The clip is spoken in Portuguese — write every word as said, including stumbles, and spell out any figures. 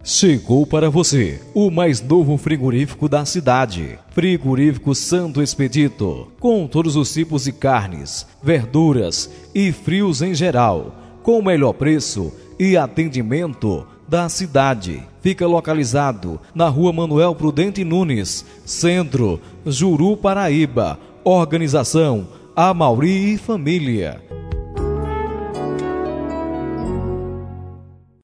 Chegou para você o mais novo frigorífico da cidade. Frigorífico Santo Expedito, com todos os tipos de carnes, verduras e frios em geral, com o melhor preço e atendimento da cidade. Fica localizado na Rua Manuel Prudente Nunes, Centro, Juru, Paraíba. Organização Amauri e Família.